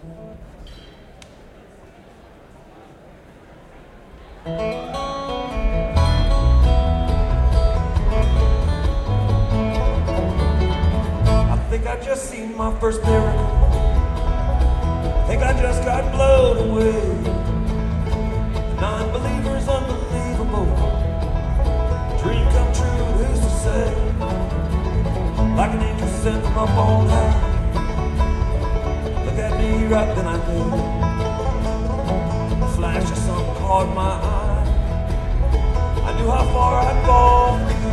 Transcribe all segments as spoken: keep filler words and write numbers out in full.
I think I just seen my first miracle. I think I just got blown away. The non-believer's unbelievable. Dream come true, who's to say? Like an angel sent from up on high. Look at me right then I knew. A flash of something caught my eye. I knew how far I'd fall for you.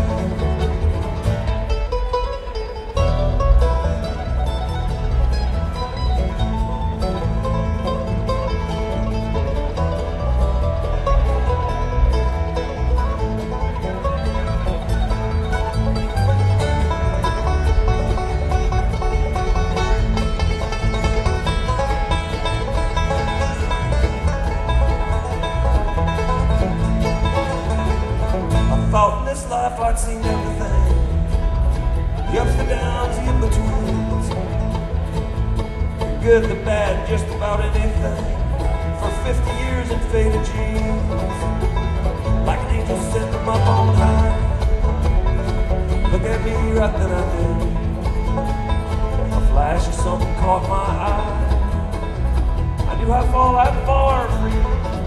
I'd seen everything, the ups, the downs, the in-betweens, the good, the bad, just about anything, for fifty years in faded jeans, like an angel sent them up on high. Look at me right then I knew, a flash of something caught my eye. I knew how far I'd fall for you.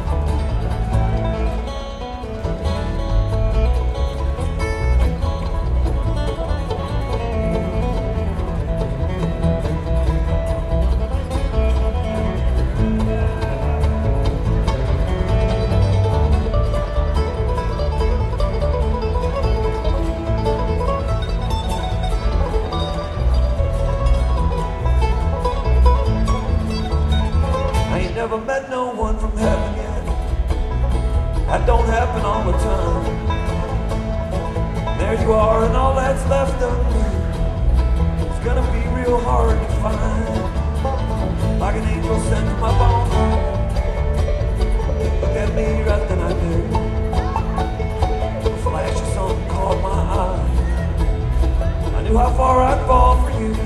Never met no one from heaven yet. That don't happen all the time. There you are, and all that's left of me, it's gonna be real hard to find. Like an angel sent to my bones. Look at me right then I knew. A flash of something caught my eye. I knew how far I'd fall for you.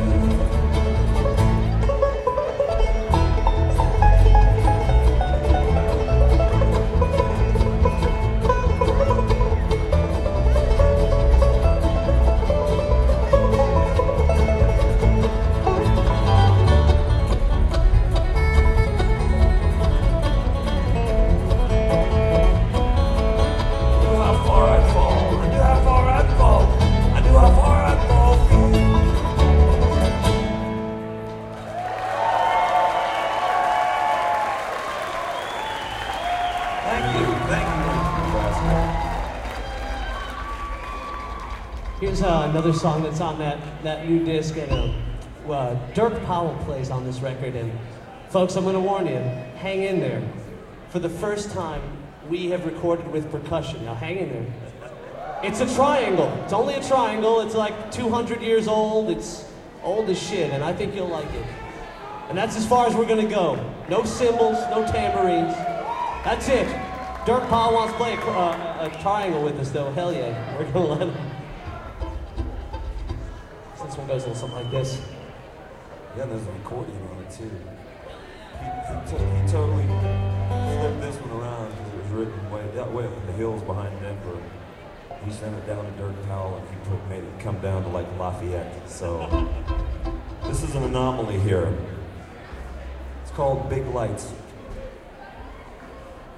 Here's uh, another song that's on that, that new disc, and uh, uh, Dirk Powell plays on this record. And folks, I'm gonna warn you, hang in there. For the first time, we have recorded with percussion. Now hang in there. It's a triangle. It's only a triangle. It's like two hundred years old. It's old as shit, and I think you'll like it. And that's as far as we're gonna go. No cymbals, no tambourines. That's it. Dirk Powell wants to play a, uh, a triangle with us, though. Hell yeah, we're gonna let him. This one goes a little something like this. Yeah, there's an accordion on it too. He, he, t- he totally flipped this one around because it was written way, way up in the hills behind Denver. He sent it down to Dirk Powell and he put, made it come down to like Lafayette. So this is an anomaly here. It's called Big Lights.